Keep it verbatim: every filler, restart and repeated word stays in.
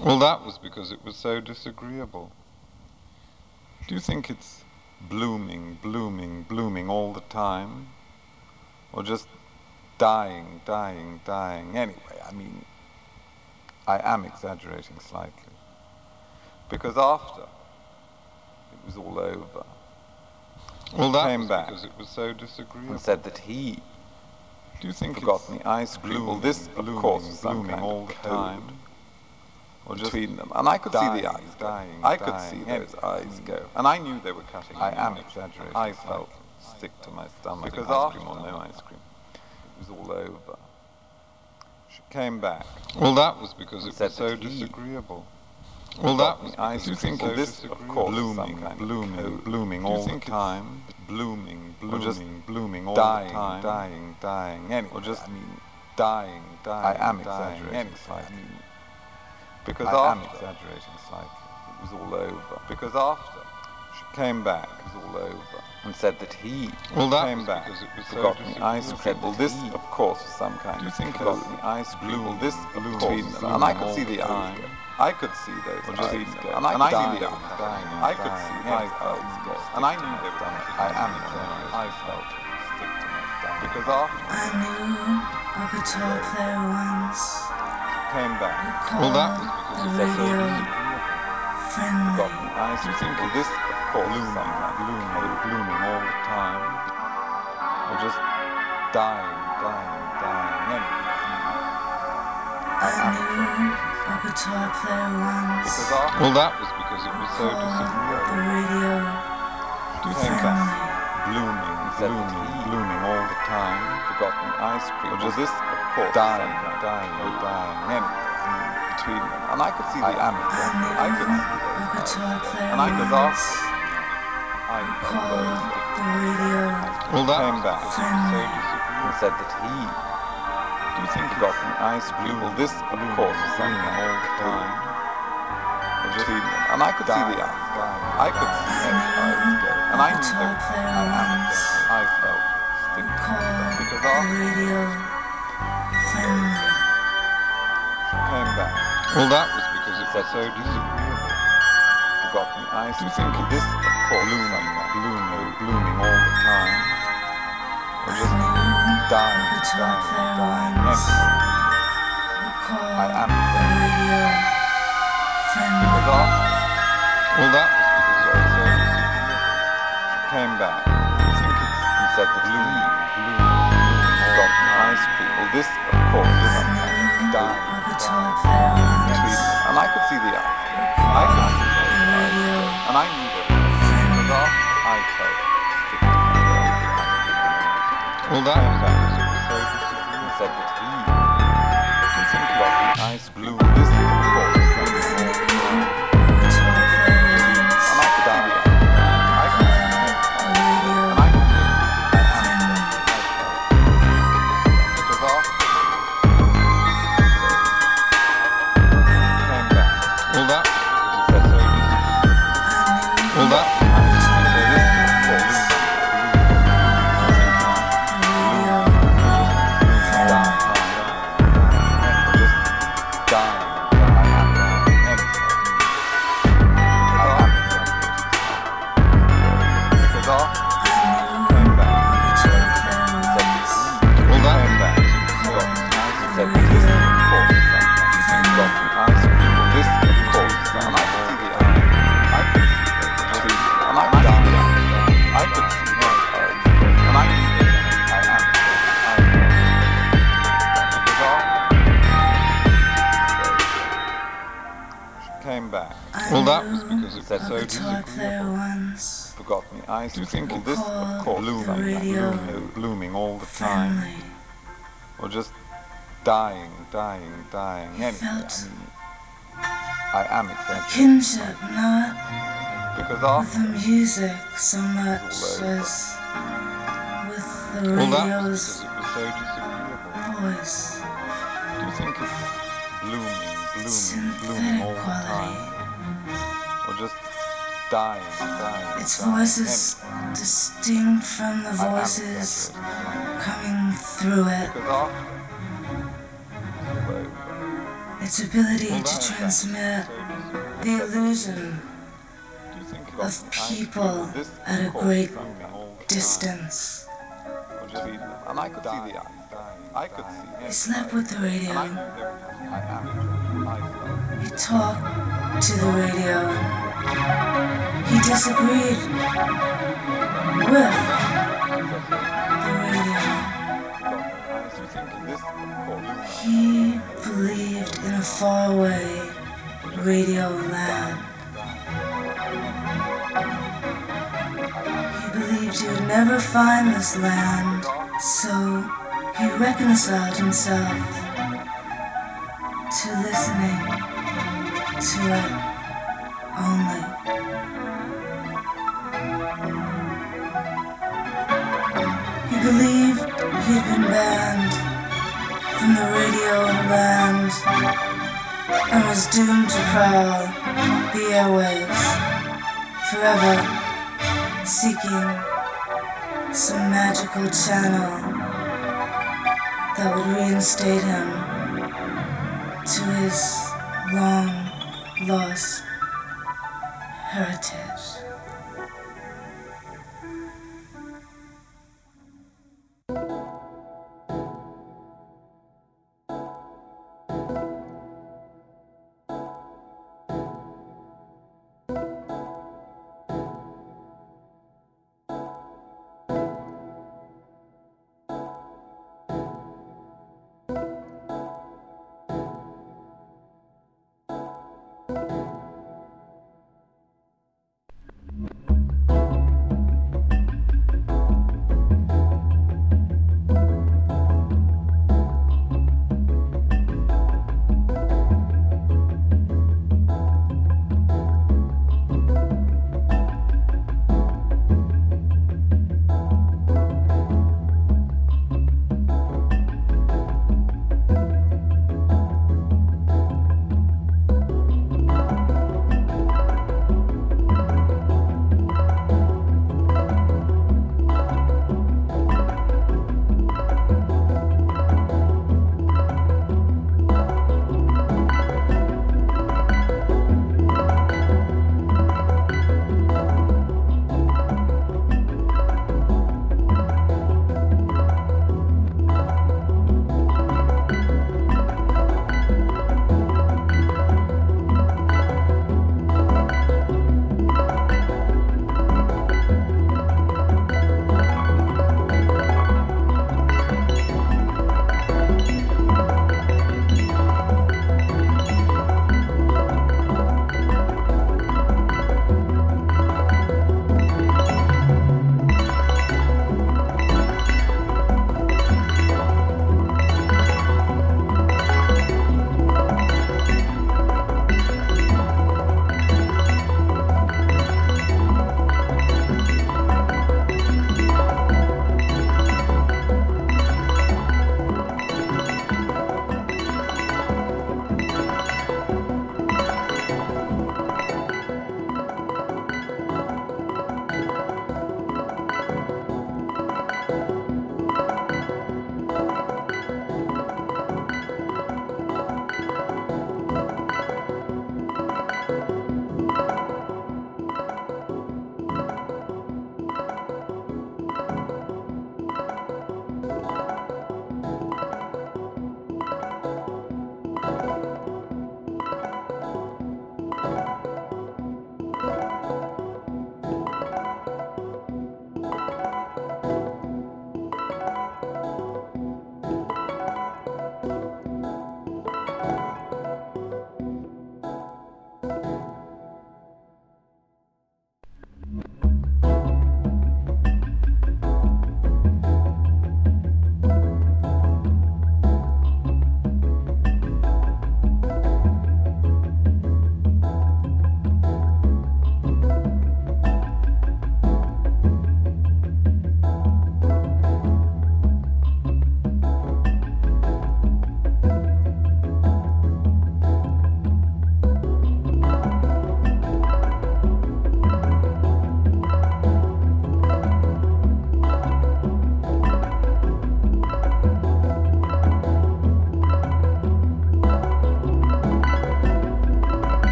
Well, that was because it was so disagreeable. Do you think it's blooming, blooming, blooming all the time? Or just dying, dying, dying? Anyway, I mean, I am exaggerating slightly. Because after it was all over, well, that came back because it was so disagreeable and said that he do you think forgot the ice cream? Well, this, of course, is some kind all the time. Or just between them, and I could dying, see the eyes dying. I could dying, see those eyes go, and I knew they were cutting. I am exaggerating. I felt sick to my stomach because ice cream or no ice cream, it was all over. She came back. Well, that was because it was so disagreeable. Well, that was because you think of this, of course, blooming, blooming, blooming all the time, blooming, blooming, blooming all the time, dying, dying. Anyway, or just I mean, dying, dying. I am exaggerating slightly. Because I after, am exaggerating slightly, it was all over. Because after she came back, it was all over, and said that he well, that came back because it was forgot so the ice cream. Well, this, of course, was some kind. Do you think forgot the ice cream? Well, this, of course, them, and I could see the eyes go. I could see those eyes go, and I could see the eyes go. I could see the eyes go, and I knew they were done. I am exaggerating. I felt stick to my stomach. Because after I knew a guitar player once. Came back. Well, that was because it was so disagreeable. Forgotten eyes. You think of this, of course, blooming, blooming, blooming all the time, or just dying, dying, dying. Anyway, I knew a guitar player once. Well, that was because it was so disagreeable. The radio. Do you think that blooming, blooming, blooming all the time, forgotten ice cream, or just this, of course, dying, dying, oh, dying, anyway, between them. And I could see the amateur. I could see those eyes. And I could ask. I called the radio. Well, that came back so and said that he. Do you think forgotten ice cream? Well, this, of course, is something all the time. Between them. And I could see the eyes. I could see those eyes go. And I knew they were amateur. I felt sticky. Because after radio. Friendly. Came back. Well, that was because it was so disagreeable. Forgotten ice. Do you think of this, of course, blooming, blooming, blooming all the time, or just dying, dying, dying? Yes. I am the radio. Friendly. Well, that was because it was so disagreeable. Came back. Do you think it's and said that blooming, blooming, blooming, forgotten ice cream? Well, this, of course, is dying, dying, between them. And I could see the eyes. I could see those eyes. And I knew that because after I felt stick to my stomach. Well, that was because it was so disagreeable. And said that he can think about the ice blue. This, of course, is something all the time. And I could see the eyes. I could see those eyes. And I knew that I am because after well, that was because it was so disagreeable. Well, that was Well, that was because it was so disagreeable. Forgotten the ice. Do you think of this, of course, blooming, blooming, blooming all the time, or just dying, dying, dying? Anyway, I mean, I am exaggerating. Kinship not because after with the music so much as with the well, that was radio's because it was so disagreeable. voice. Do you think it's blooming, blooming, blooming all the time? Or just dying, dying, Its dying. voices Anyway, distinct from the I am voices exaggerating. coming through it. Because after it's all over, its ability Well, to that- transmit that's- the illusion Do you think of it's- I people feel this at a cause great something all the time? distance. Or just be- and I could see the eyes. I could see. He yes, slept I- with the and I radio. knew they were coming. I am. I felt. He talked to the radio. He disagreed with the radio. As you think this cause He believed in a faraway radio land. He believed he would never find this land, so he reconciled himself to listening to it only. He believed he had been banned from the radio land and was doomed to prowl the airwaves forever, seeking some magical channel that would reinstate him to his long lost heritage.